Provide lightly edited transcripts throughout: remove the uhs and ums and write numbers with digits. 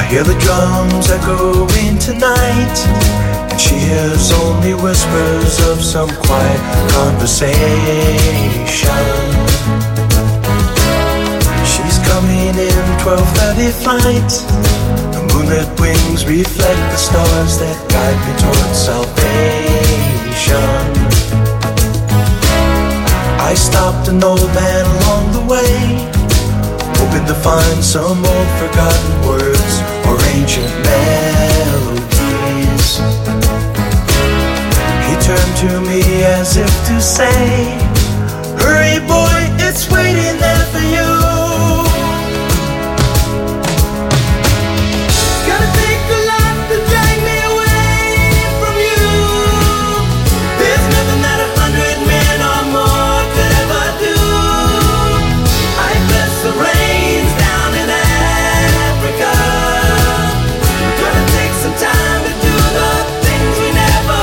hear the drums echoing tonight, and she hears only whispers of some quiet conversation. She's coming in 12:30 flight. The moonlit wings reflect the stars that guide me towards salvation. I stopped an old man along the way, hoping to find some old forgotten words or ancient melodies. He turned to me as if to say, hurry boy, it's waiting there for you. Gonna take a lot to drag me away from you. There's nothing that 100 men or more could ever do. I bless the rains down in Africa. Gonna take some time to do the things we never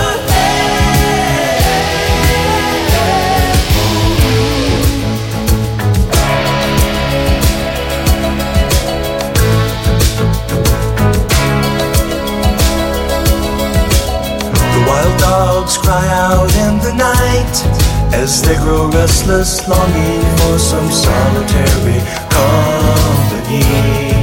The wild dogs cry out in the night as they grow restless, longing for some solitary company.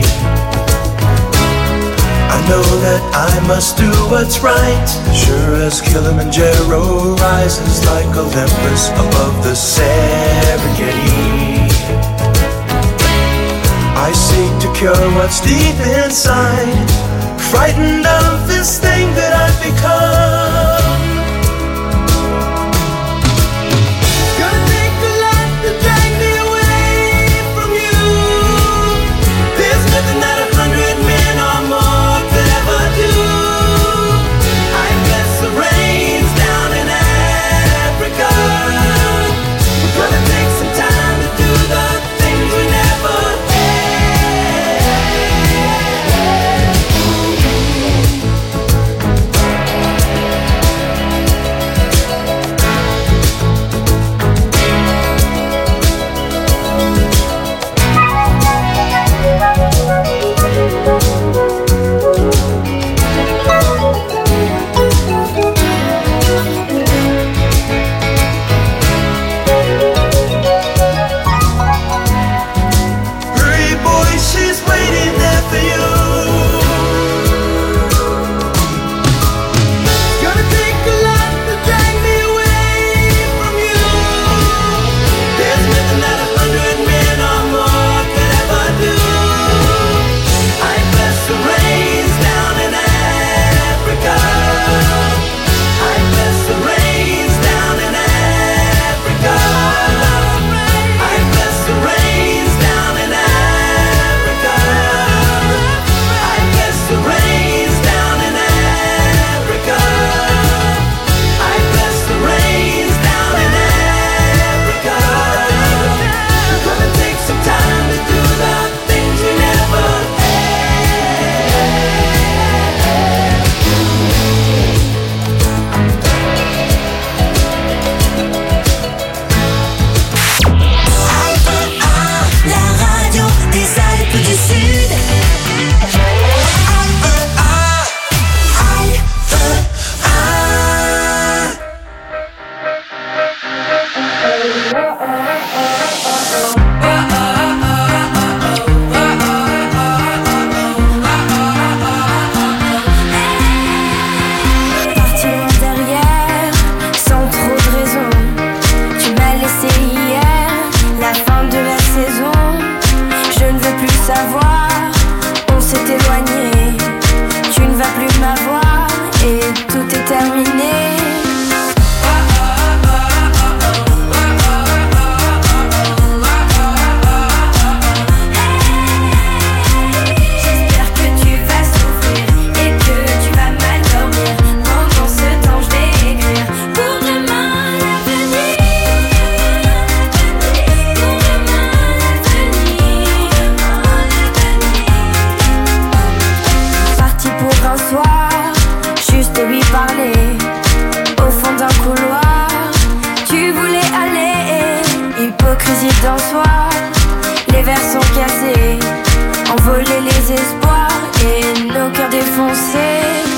I know that I must do what's right, sure as Kilimanjaro rises like Olympus above the Serengeti. I seek to cure what's deep inside, frightened of this thing that I've become. Gonna take a lot to drag me away from you. There's nothing that 100 men or more could ever do. I bless the rains down in Africa. We're gonna take some time to do the things we never Hurry boy, she's waiting there for you. Gonna take a lot to drag me away from you. There's nothing that 100 men or more could ever do. I bless the rains down in Africa. I bless the rains down in Africa. I bless the rains down in Africa. I bless the rains down in Africa. I bless the rains down in Africa. We're gonna take some time to do the things we never La radio des Alpes du Sud. Parti loin derrière, sans trop de raison. Tu m'as laissé hier, la fin de la saison. Je ne veux plus savoir, on s'est éloigné. Tu ne vas plus m'avoir et tout est terminé. J'espère que tu vas souffrir et que tu vas mal dormir. Pendant ce temps, je vais écrire pour demain l'avenir. Pour demain l'avenir. Parti pour un soir, juste lui parler. Au fond d'un couloir, tu voulais aller. Hypocrisie d'un soir, les verres sont cassés. Envoler les espoirs et nos cœurs défoncés.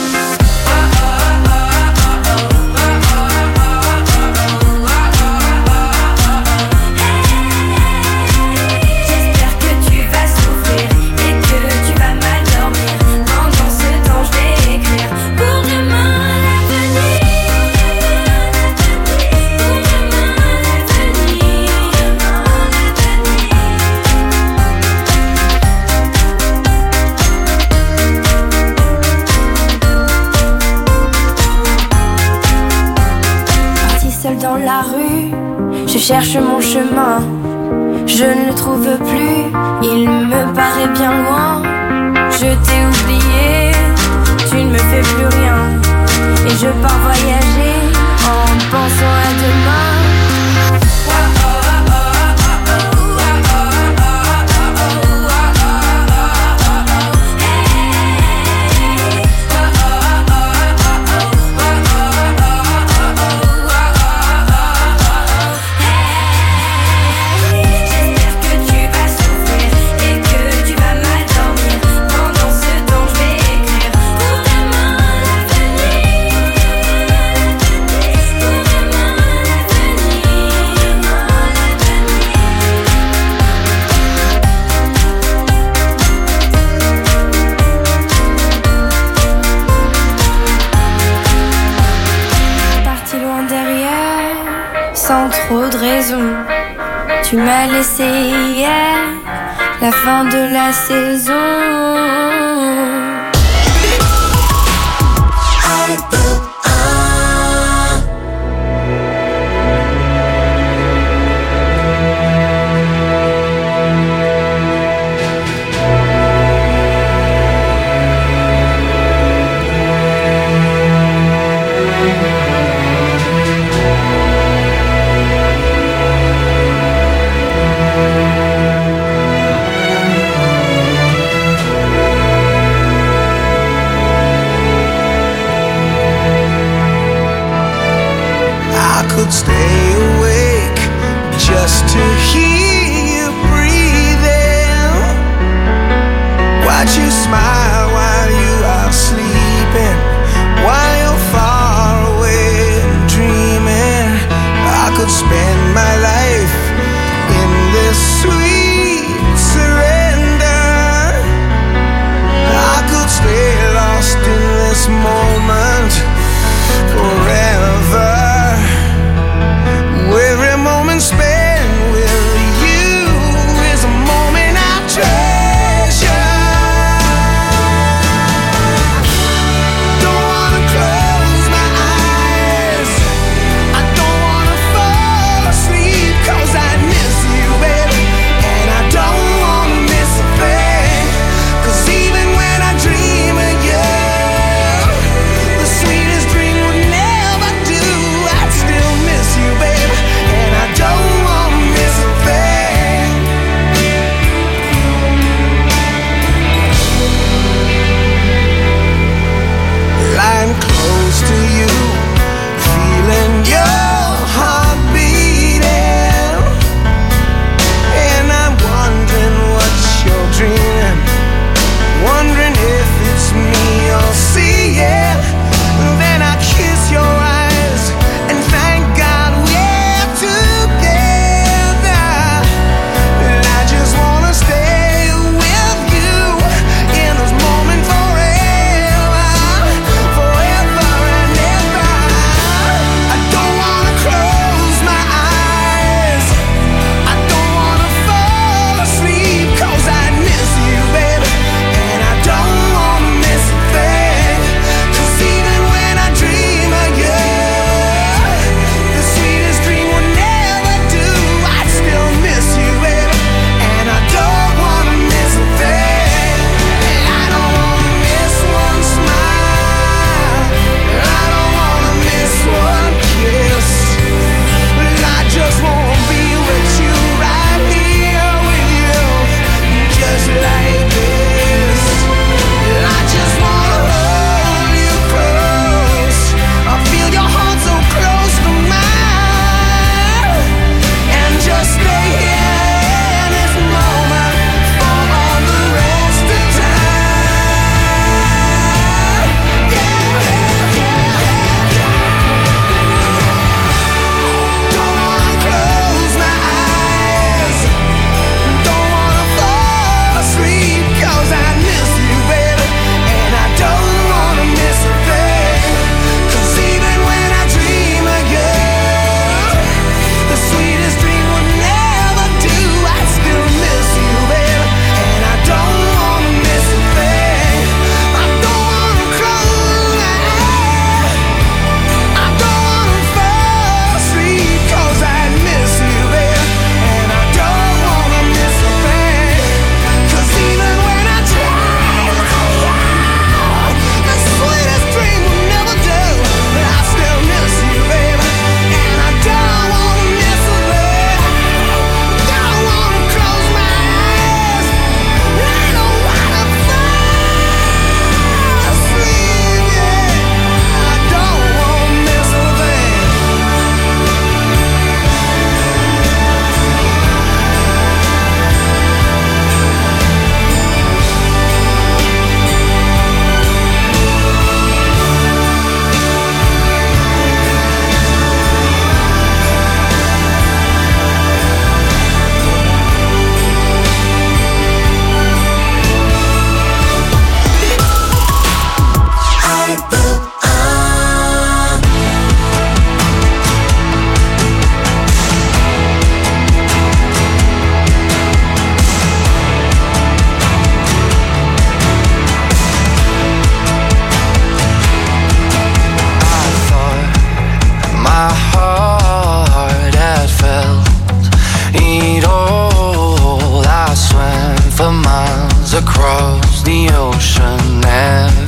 Dans la rue, je cherche mon chemin, je ne le trouve plus, il me paraît bien loin. Je t'ai oublié, tu ne me fais plus rien, et je pars voyager en pensant à demain. Sans trop de raison, tu m'as laissé hier, la fin de la saison.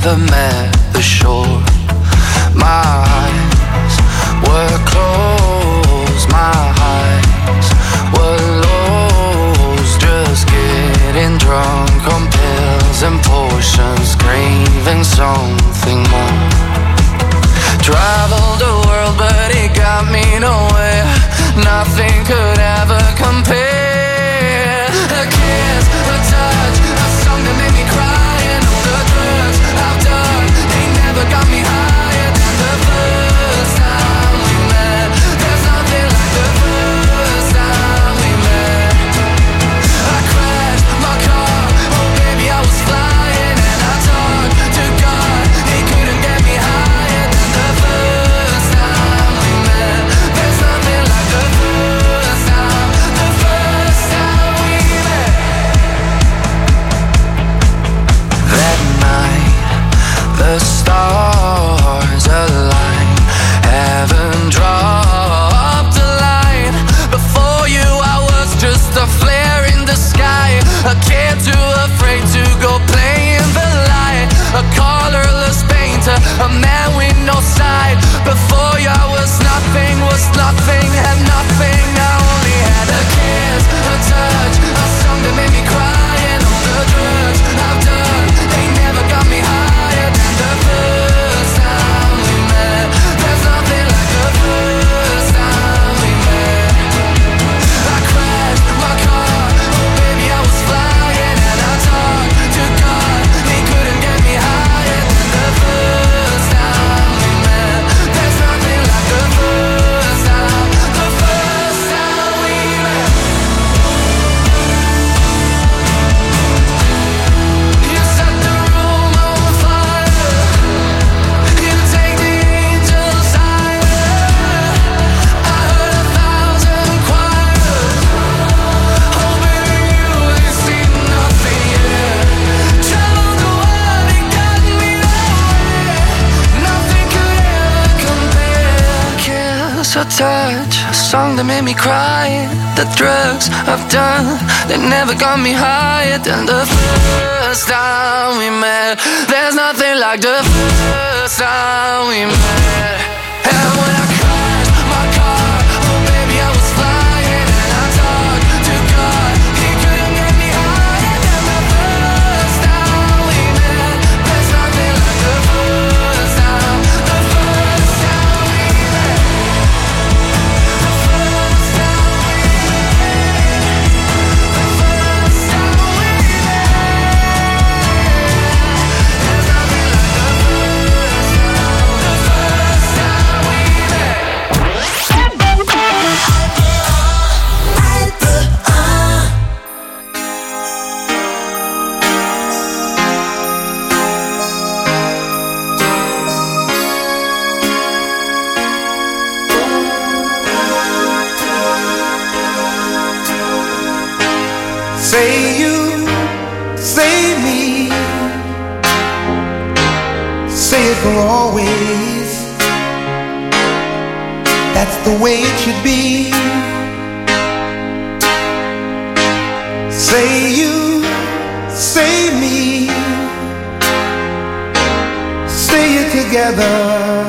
never met the shore. My eyes were closed, my eyes were lost, just getting drunk on pills and potions, craving something more. Traveled the world but it got me nowhere, nothing could ever compare. A kiss, a touch, a song that made me cry, and all the drugs I've done, they never got me higher than the first time we met. There's nothing like the first time we met. I crashed my car, oh baby I was flying, and I talked to God, he couldn't get me higher than the first time we met. There's nothing like the first time we met. That night, the stars aligned, heaven dropped a line. Before you I was just a flare in the sky, a kid too afraid to go play in the light, a colorless painter, a man with no side. Before you I was nothing, had nothing. I only had a kiss, a touch, a song that made me cry, and all the drugs I've done, they never got me higher than the first time we met. There's nothing like the first time we met. I crashed my car, oh baby I was flying, and I talked to God, he couldn't get me higher than the first time we met. There's nothing like the first time we met. You set the room on fire, you take the angels higher. I heard 1,000 choirs, oh baby you ain't seen nothing yet. Traveled the world and got me nowhere, nothing could ever compare. Kiss, a touch, a song that made me cry, the drugs I've done, they never got me higher than the first time we met. There's nothing like the first time we met. And when I crashed my car, oh baby I was flying, and I talked to God, he couldn't get me higher than the first time we met. There's nothing like the first time we met. The first time we met. The first time we met. There's nothing like the first time we met. Say you, say me, say it for always. That's the way it should be. Say you, say me, say it together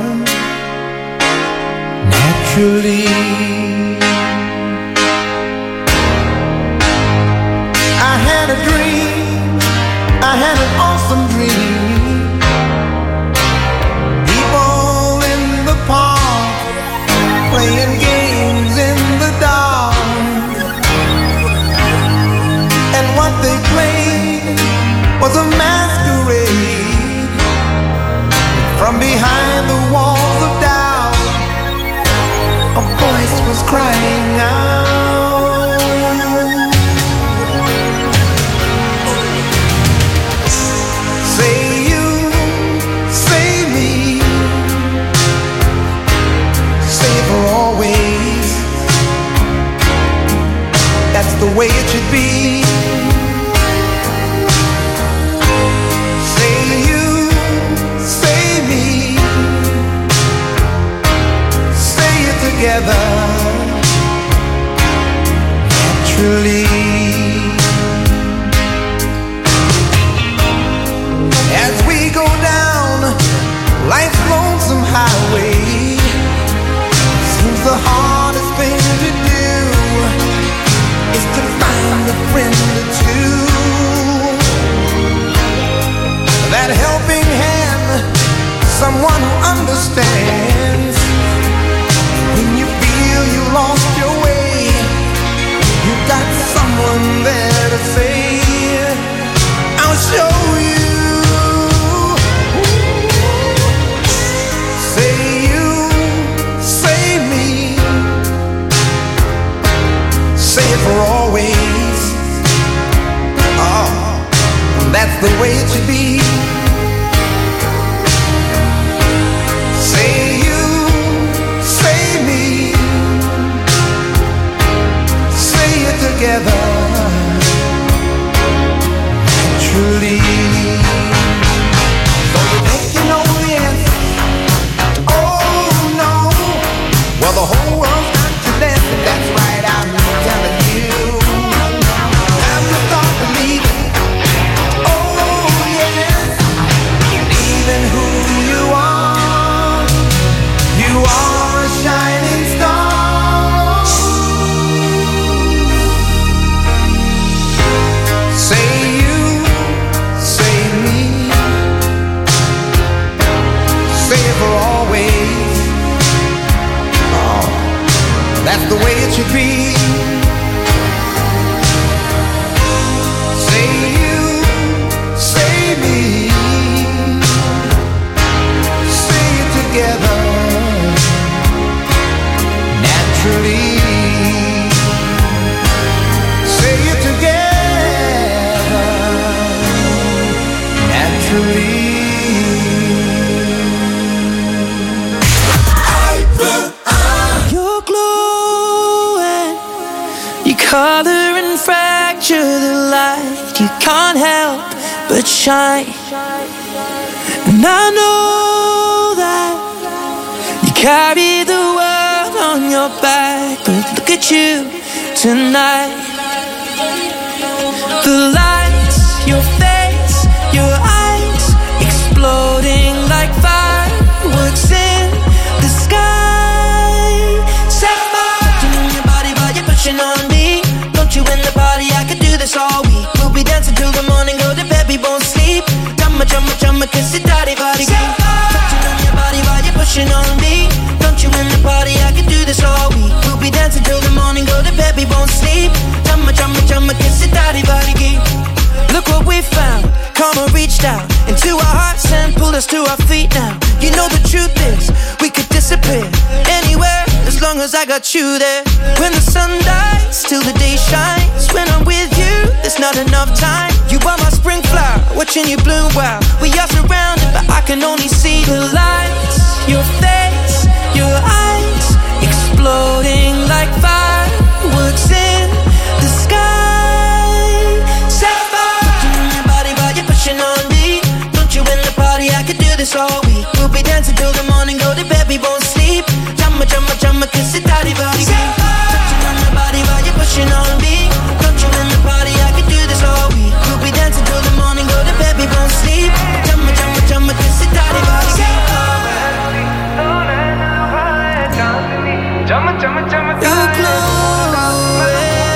naturally. I had a dream, I had an awesome dream. People in the park playing games in the dark, and what they played was a masquerade. From behind the walls of doubt, a voice was crying out. Say you, say me, say it for always. That's the way it should be. Say you, say me, say it together naturally. As we go down to say, I'll show you. Say you, say me, say it for always. Oh, that's the way it should be. Say you, say me, say it together. Truly. So you think you know the answer? Oh no. Well, the whole world's got to dance, and that's right, I'm telling you. Have to start believing. Oh yes. Believe in who you are. You are a shining star. Say you, say me, say it for always. Oh, that's the way it should be. Say you, say me, say it together. Naturally, say it together. Naturally. You're glowing, you color and fracture the light. You can't help but shine. And I know that you carry the world on your back, but look at you tonight. The lights, your face, your eyes, exploding like fireworks in the sky. Set fire in your body while you're pushing on me. Don't you in the party, I could do this all week. We'll be dancing till the morning, go to bed, we won't sleep. Chumma, chumma, chumma, kiss it, daddy, body. Touching on your body while you're pushing on me. Don't you in the party, I could do this all week. We'll be dancing till the morning, go to bed, we won't sleep. Chumma, chumma, chumma, kiss it, daddy, body. Look what we found, karma reached out into our hearts and pulled us to our feet now. You know the truth is, we could disappear anywhere as long as I got you there. When the sun dies, till the day shines. When I'm with you, there's not enough time. You are my spring flower, watching you bloom wild. We are surrounded, but I can only see the lights. Your face, your eyes, exploding like fireworks in the sky. Set fire in your body while you're pushing on me. Don't you in the party, I could do this all week. We'll be dancing till the morning, go to bed, we won't sleep. Chumma, chumma, chumma, kiss it, daddy, body. Touching on your body while you're pushing on me. Don't you in the party, I could do this all week. We'll be dancing till the morning, go to bed, we won't sleep. Chumma, chumma, chumma, kiss it, daddy, body. You're glowing,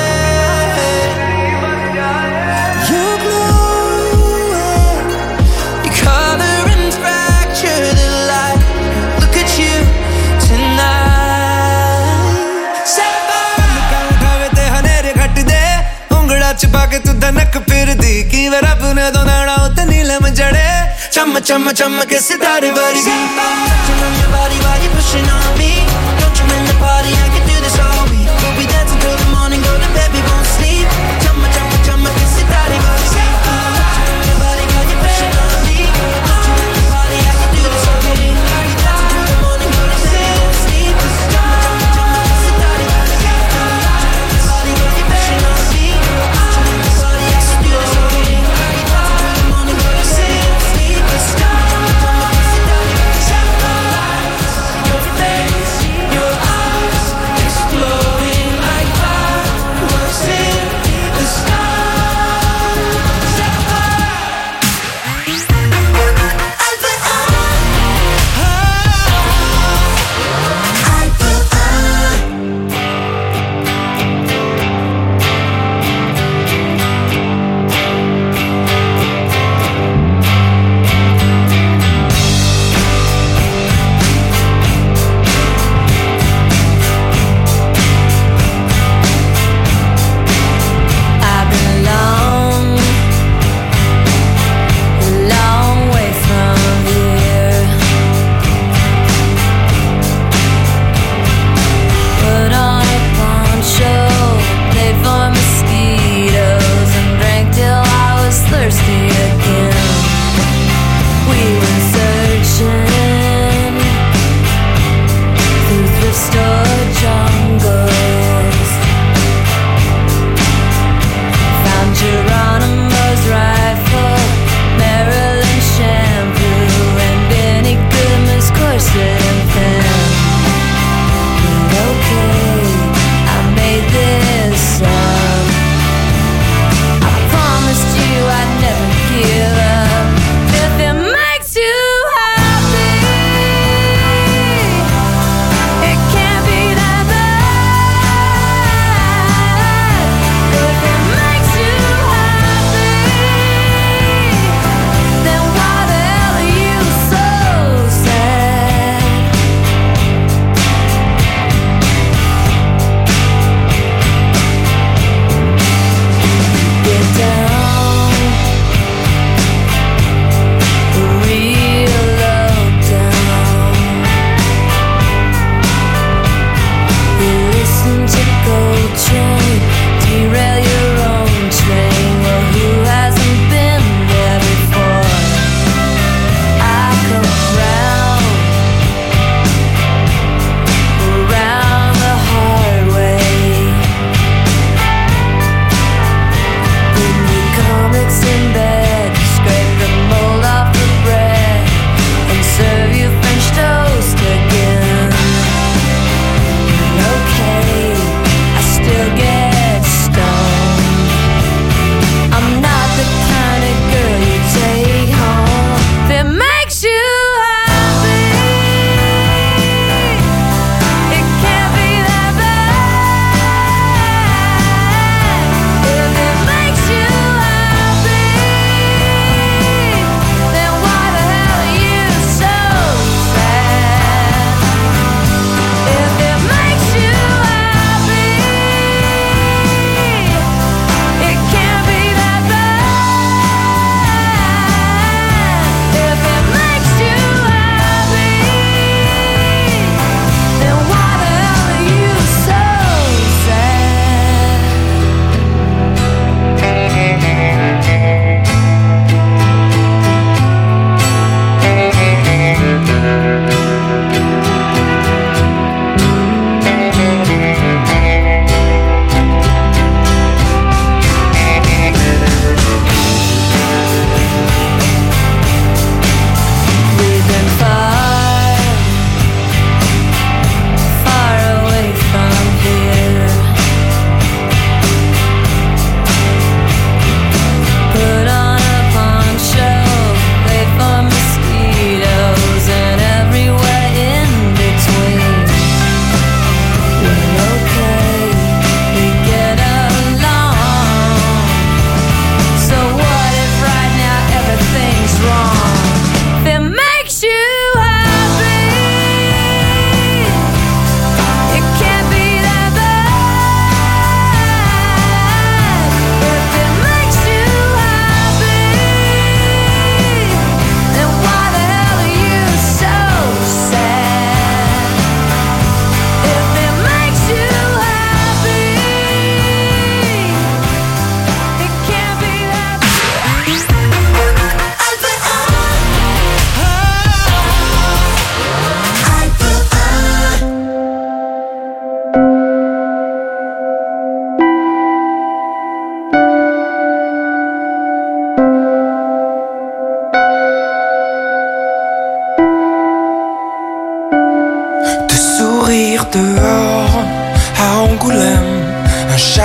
you're glowing. You color and fracture the light. Look at you tonight. Set fire. उठावे ते हनेरे घट दे उंगड़ा छुपा के तू धनक फिर दी की वे रब ने दो नाड़ा उते नीलम जड़े Chumma, chumma, chumma, kiss it, daddy, body. Touching on your body while you're pushing on me. Don't you in the party, I can do this all week. We'll be dancing till the morning, go to bed, we won't sleep. Chumma, chumma, chumma, kiss it, daddy, body. Touching on your body while you're pushing on me. Don't you in the party, I can do this all week. We'll be dancing till the morning, go to bed, we won't sleep. Chumma, chumma, chumma, kiss it, daddy, body. Touching on your body while you're pushing on me. Don't you in the party, I can do this all week. We'll be dancing till the morning, go to bed, we won't sleep. Chumma, chumma, chumma, kiss it, daddy, body. Your face, your eyes,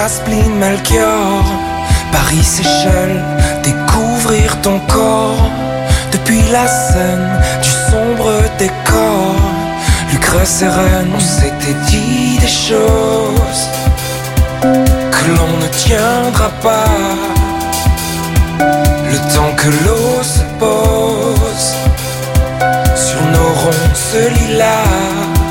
spleen, Melchior, Paris, Seychelles, découvrir ton corps. Depuis la scène du sombre décor, Lucrèce et Reine, on s'était dit des choses que l'on ne tiendra pas. Le temps que l'eau se pose sur nos ronces lilas,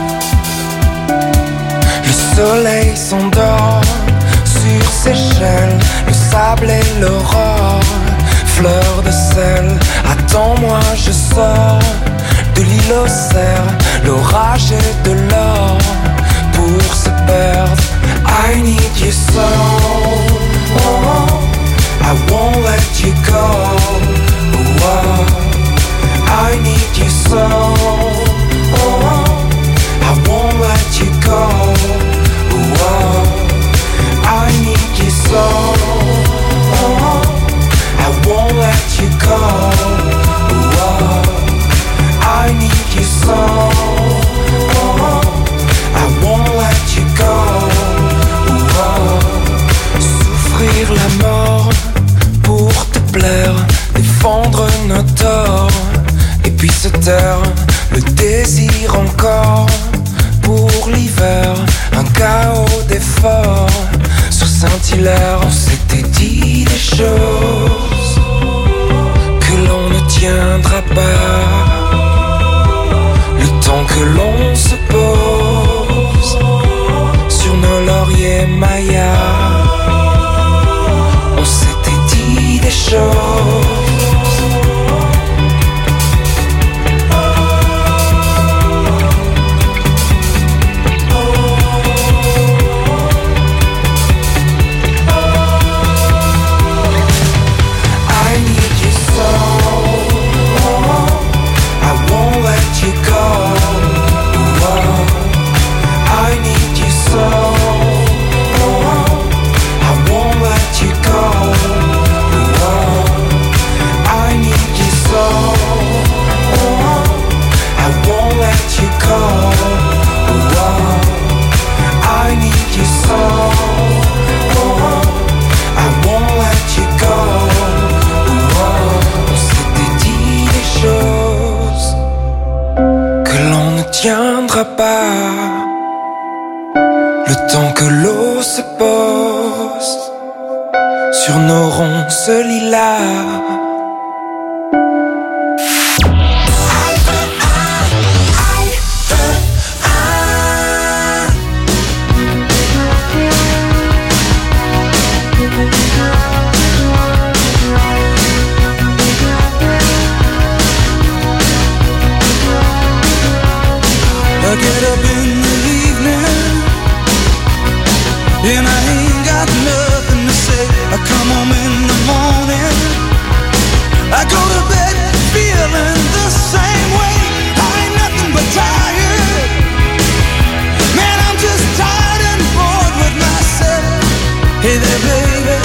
le soleil s'endort sur Seychelles, le sable et l'aurore, fleur de sel. Attends-moi, je sors de l'île aux cerfs, l'orage et de l'or pour se perdre. I need you so, oh, I won't let you go. Oh, I need you so, oh, I won't let you go. Oh, I need you so, oh, I won't let you go. Oh, I need you so, oh, I won't let you go. Oh, souffrir la mort pour te plaire, défendre nos torts, et puis se taire, le désir encore pour l'hiver, un chaos d'efforts. Sur Saint-Hilaire, on s'était dit des choses que l'on ne tiendra pas. Le temps que l'on se pose sur nos lauriers mayas, on s'était dit des choses. Pas le temps que l'eau se pose sur nos ronces lilas. I get up in the evening and I ain't got nothing to say. I come home in the morning, I go to bed feeling the same way. I ain't nothing but tired, man, I'm just tired and bored with myself. Hey there baby,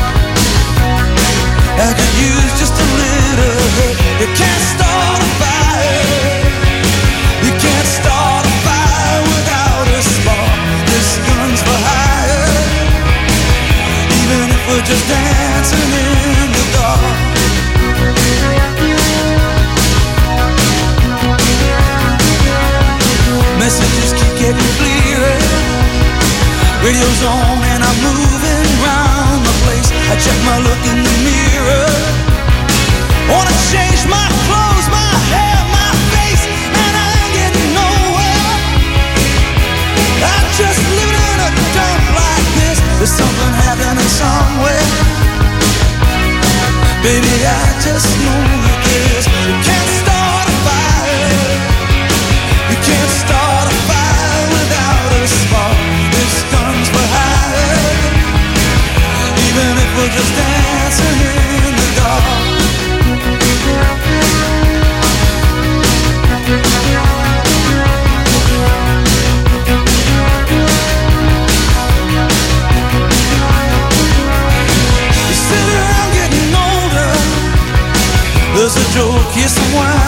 I could use just a little help. You can't start a fire, you can't start a fire without a spark. This gun's for hire, even if we're just dancing in the dark. Messages keep getting clearer, radio's on and I'm moving round the place. I check my look in the mirror, wanna change my clothes, my hair, my face, and I ain't getting nowhere. I'm just living in a dump like this. There's something happening somewhere. Baby, I just know that this. You can't start a fire, you can't start a fire without a spark. This gun's for hire, even if we're just dancing in the dark. There's a joke, yes, and wine.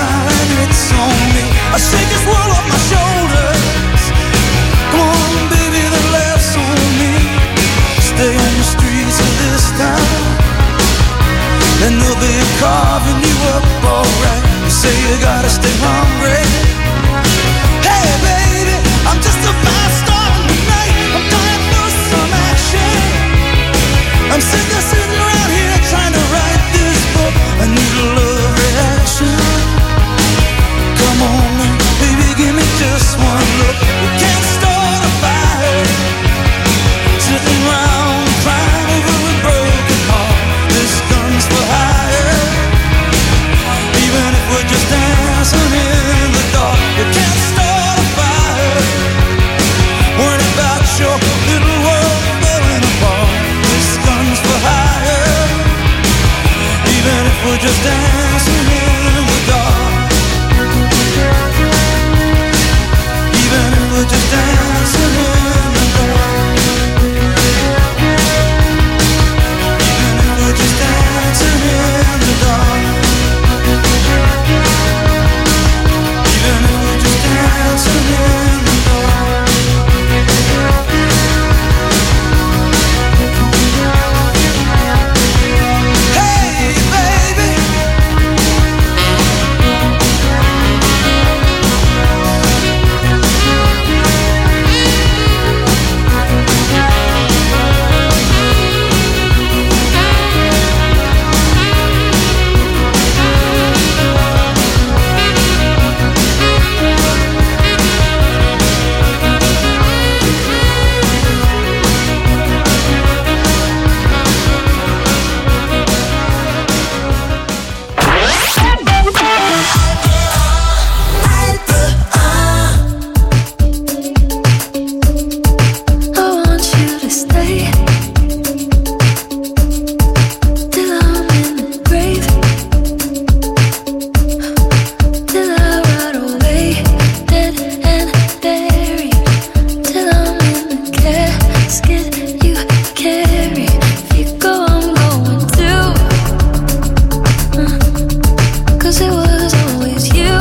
carving you up alright. You say you gotta stay hungry. Hey baby, I'm just a fast star tonight. I'm dying for some action. I'm sitting around here trying to write this book. I need a love reaction. Come on now, baby, give me just one look. We can't start a fire, sitting around crying over a broken heart. This gun's for hire. Even if we're just dancing in the dark, we can't start a fire, worrying about your little world falling apart. This gun's for hire. Even if we're just dancing in the dark, even if we're just dancing in the dark, even if we're just dancing in the dark, even if we're just dancing in the dark. Hey baby, I want you to stay till I'm in the grave, till I rot away, dead and buried, till I'm in the casket you carry. If you go, I'm going too, 'cause it was always you.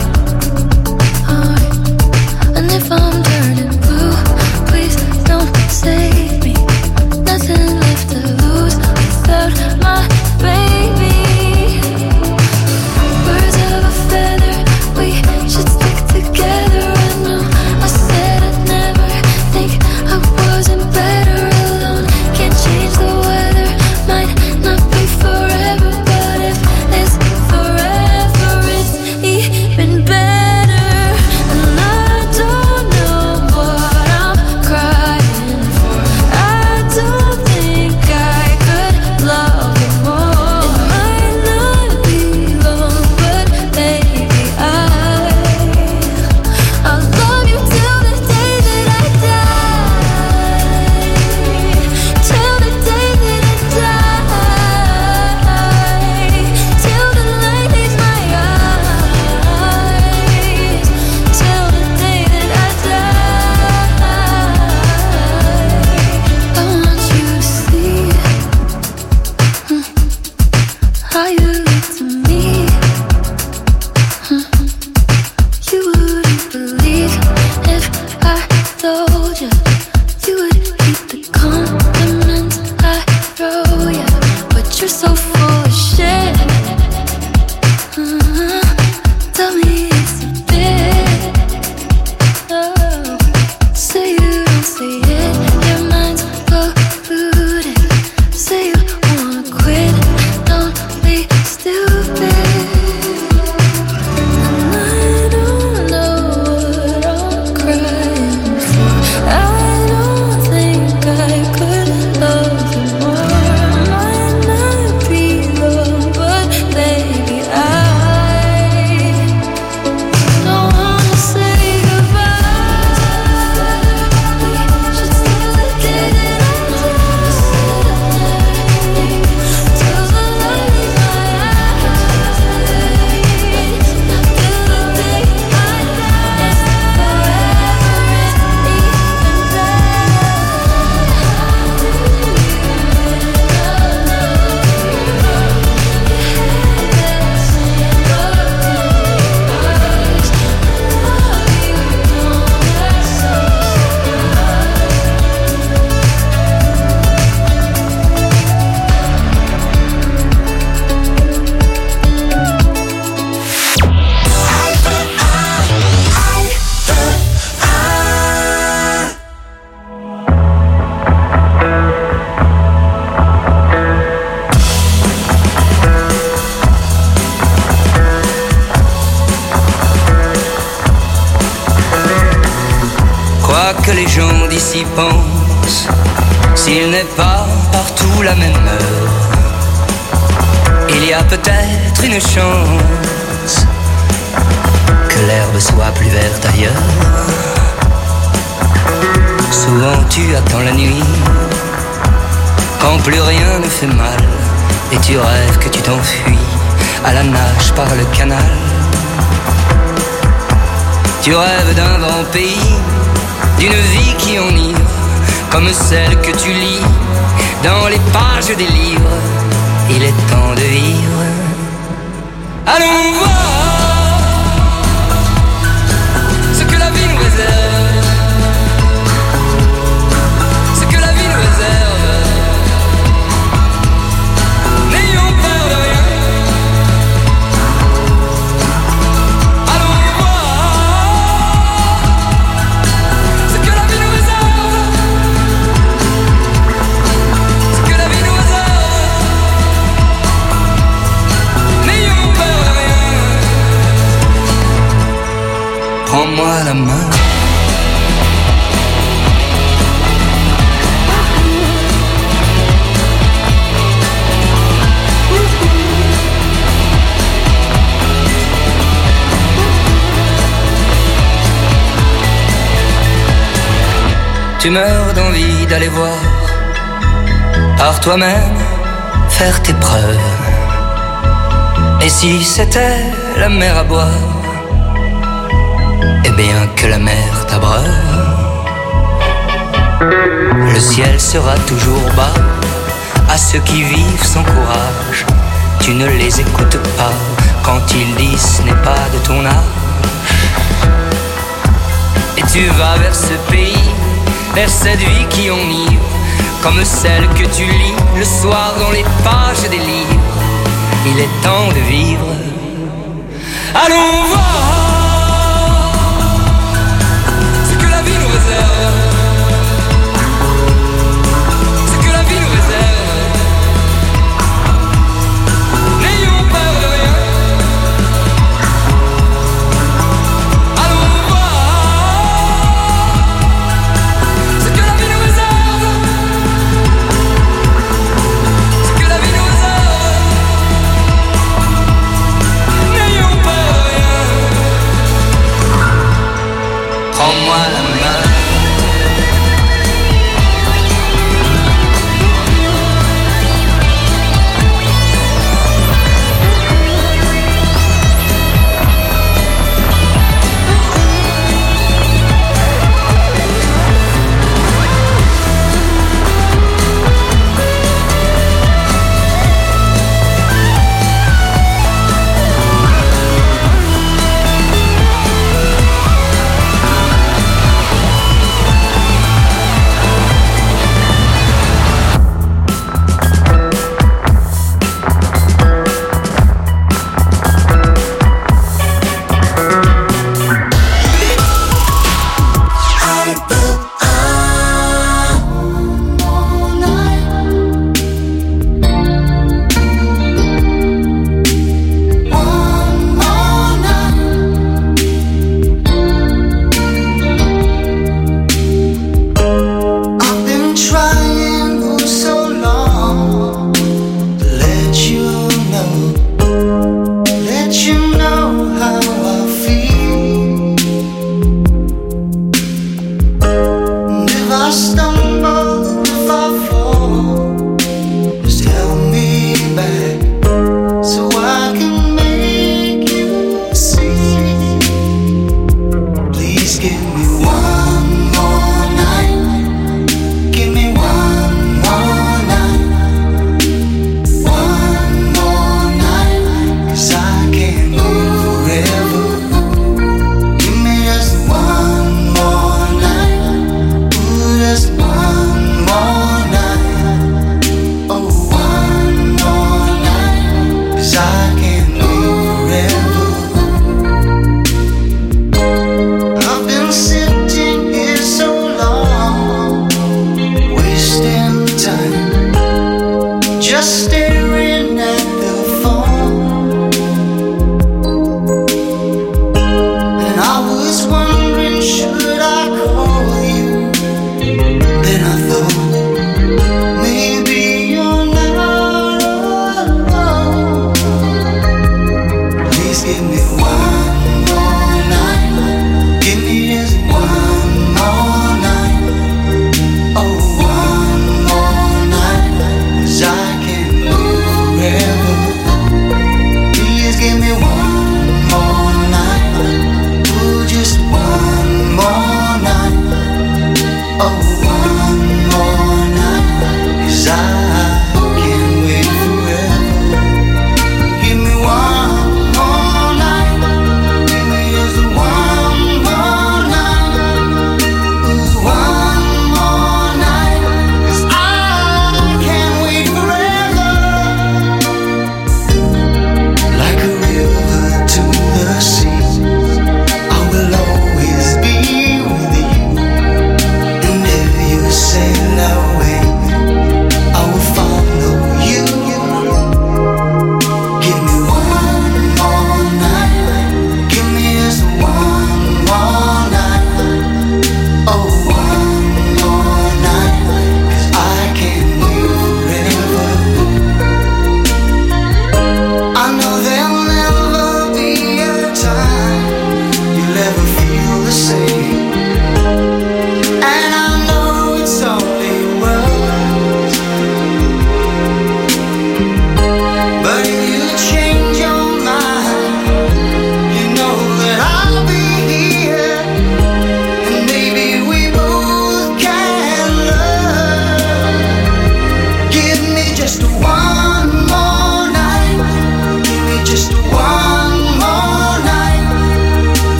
And if I'm turning blue, please don't save me. Nothing left to lose without my baby. Birds of a feather, we should stick together. I know I said I'd never think I wasn't better alone. Can't change the weather, might not be forever, but if it's forever, it's even better. And I don't know what I'm crying for. I don't think I could love you more. It might not be long, but baby, I'll love you till the day that I die. Till the day that I die. Till the light leaves my eyes. Till the day that I die. I want you to see how you look to me. You wouldn't believe if I told you. You would keep the compliments I throw you, but you're so full of shit. Tell me it's a bit. Say you don't say it, your mind's polluted. Say you wanna quit, don't be stupid. And I don't know what I'm crying for. I don't think I could love you more. Might not be réponse, s'il n'est pas partout la même heure, il y a peut-être une chance que l'herbe soit plus verte ailleurs. Souvent tu attends la nuit, quand plus rien ne fait mal, et tu rêves que tu t'enfuis à la nage par le canal. Tu rêves d'un grand pays, d'une vie qui enivre, comme celle que tu lis dans les pages des livres. Il est temps de vivre. Allons voir ce que la vie nous réserve, ce que la vie nous réserve. N'ayons peur de rien. Allons voir ce que la vie nous réserve, ce que la vie nous réserve. N'ayons peur de rien. Prends-moi la main. Tu meurs d'envie d'aller voir par toi-même, faire tes preuves. Et si c'était la mer à boire, eh bien que la mer t'abreuve. Le ciel sera toujours bas à ceux qui vivent sans courage. Tu ne les écoutes pas quand ils disent ce n'est pas de ton âge. Et tu vas vers ce pays, vers cette vie qui enivre, comme celle que tu lis le soir dans les pages des livres. Il est temps de vivre. Allons voir ce que la vie nous réserve, ce que la vie nous réserve. N'ayons peur de rien. Allons voir ce que la vie nous réserve, ce que la vie nous réserve. N'ayons peur de rien.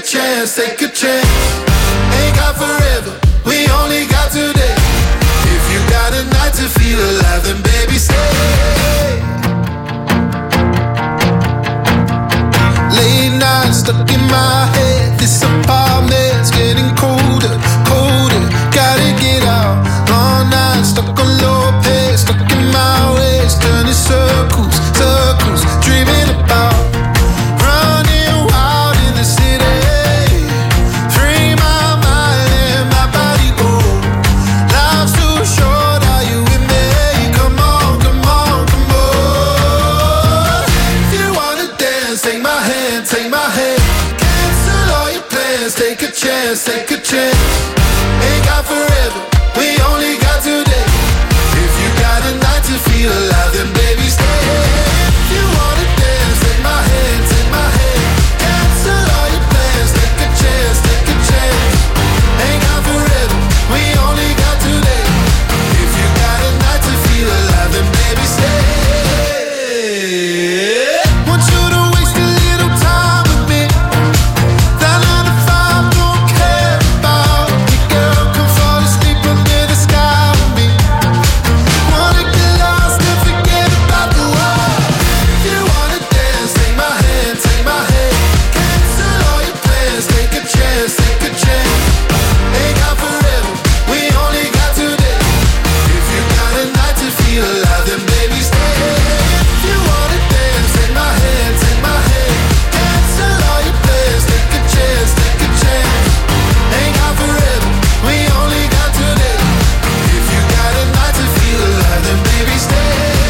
chance, take a chance. Ain't got forever, we only got today. If you got a night to feel alive, then baby stay. Late nights stuck in my head. This apartment's getting colder, colder. Gotta get out. Long nights stuck on low pace, stuck in my ways, turning circles, circles, dreaming about running wild in the city. Free my mind and my body go. Life's too short, are you with me? Come on, come on, come on. If you wanna dance, take my hand, take my hand. Cancel all your plans, take a chance, take a chance. Ain't got forever, we only got today. If you got a night to feel alive, then baby stay. If you wanna dance, take my hand, take my hand. Cancel all your plans, take a chance, take a chance. Ain't got forever, we only got today. If you got a night to feel alive, then baby stay. Want you to waste a little time with me. That 9 to 5 don't care about me, girl. Come fall asleep under the sky with me. Wanna get lost and forget about the world. If you wanna dance, take my hand, take my hand. Cancel all your plans, take a chance, take a chance. Ain't got forever, we only got today. If you got a night to feel alive, then baby stay. If you wanna dance, take my hand, take my hand. Cancel all your plans, take a chance, take a chance. Ain't got forever, we only got today. If you got a night to feel alive, then baby stay.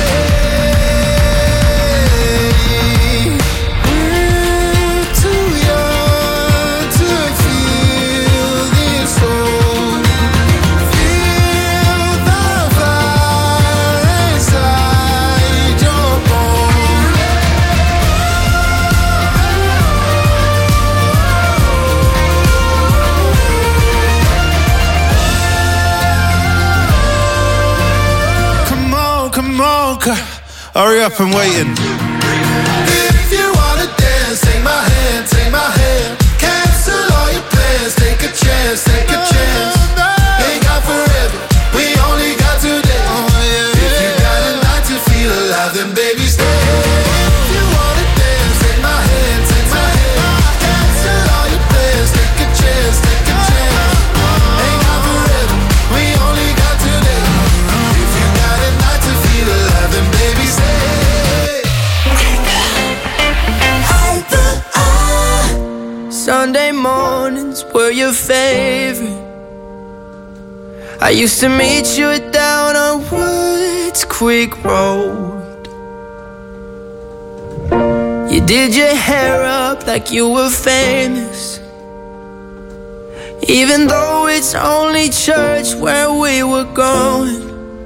Too young to feel this old. Feel the fire inside your bones. Come on, hurry up, I'm waiting. If you wanna dance, take my hand, take my hand. Cancel all your plans, take a chance, take a chance. Ain't got forever, we only got today. If you got a night to feel alive, then baby stay. If you wanna dance, take my hand, take my hand. Cancel all your plans, take a chance, take a chance. Ain't got forever, we only got today. If you got a night to feel alive, then baby stay. Sunday mornings were your favorite. I used to meet you down on Woods Creek Road. You did your hair up like you were famous, even though it's only church where we were going.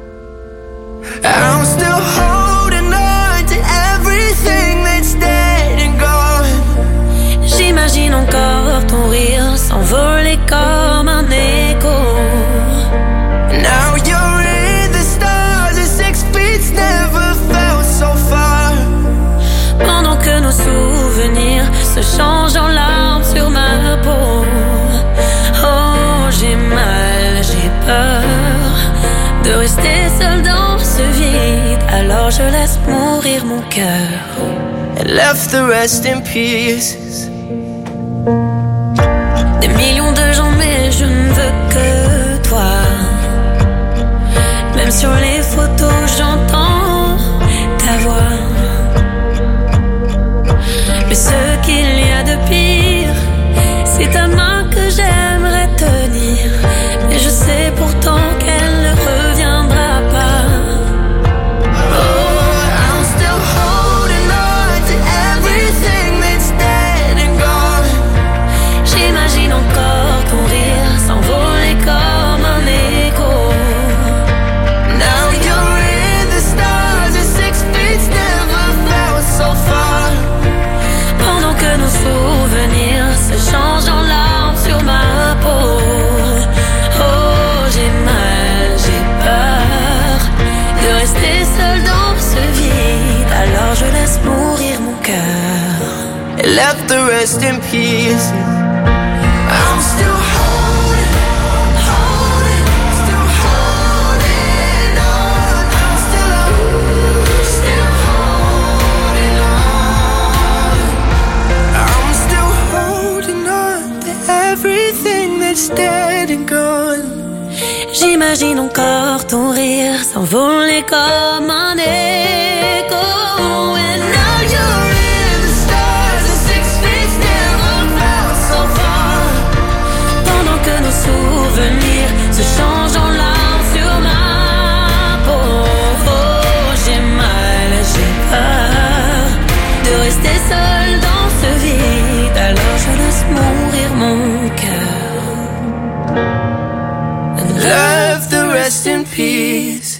I'm still holding on to everything that's dead and gone. J'imagine encore ton rire s'envoler comme un écho. Now you're in the stars and 6 feet's never felt so far. Pendant que nos souvenirs se changent en larmes sur ma peau. Oh, j'ai mal, j'ai peur de rester seule dans ce vide. Alors je laisse mourir mon cœur. And left the rest in pieces. Des millions de gens, mais je ne veux que toi. Même sur les photos, j'entends ta voix. Mais ce qu'il y a de pire, c'est ta main que j'aimerais tenir. Mais je sais pourtant qu'elle ne reviendra pas. Oh, I'm still holding on to everything that's dead and gone. J'imagine encore ton rire s'envoler comme un écho. Now you're in the stars and 6 feet's never felt so far. Pendant que nos souvenirs se changent en larmes sur ma peau. Oh, j'ai mal, j'ai peur de rester seule dans ce vide. Alors je laisse mourir mon cœur. And left the rest in pieces. J'imagine encore ton rire s'envoler comme un écho. And now you're in the stars and 6 feet still don't felt so far. Pendant que nos souvenirs se changent en larmes sur ma peau. Oh, j'ai mal, j'ai peur de rester seule dans ce vide. Alors je laisse mourir mon cœur. Love the rest in peace.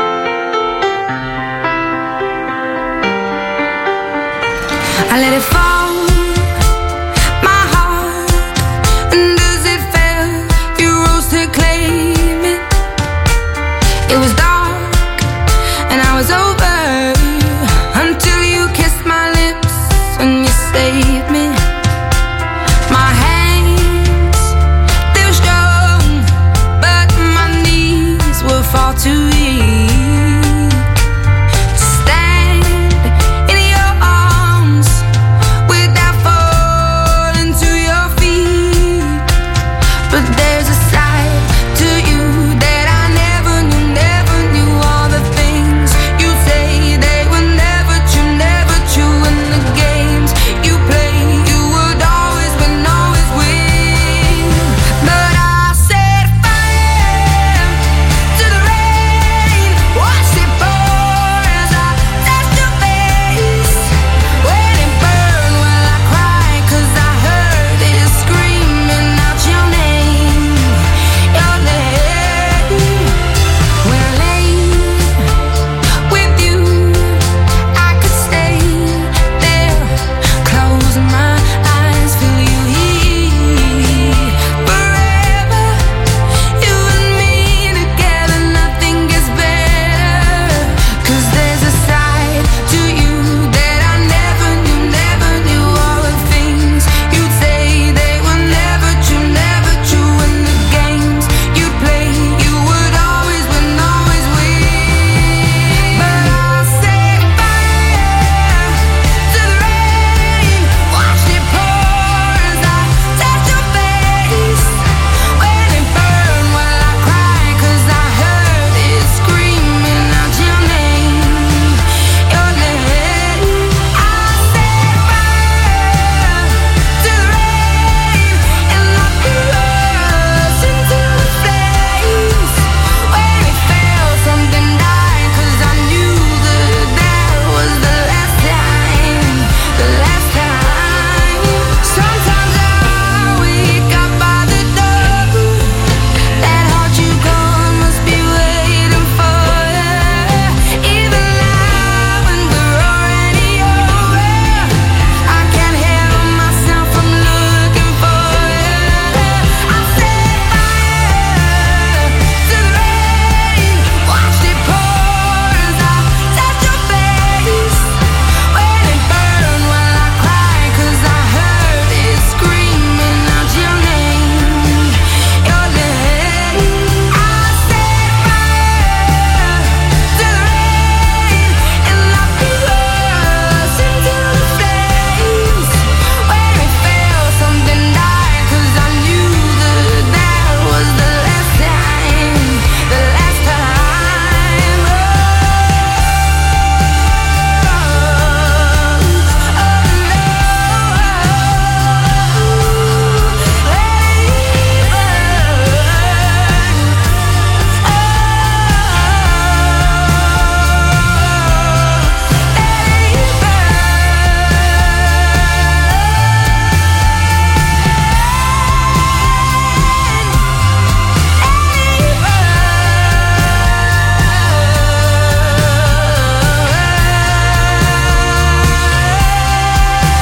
I let it fall.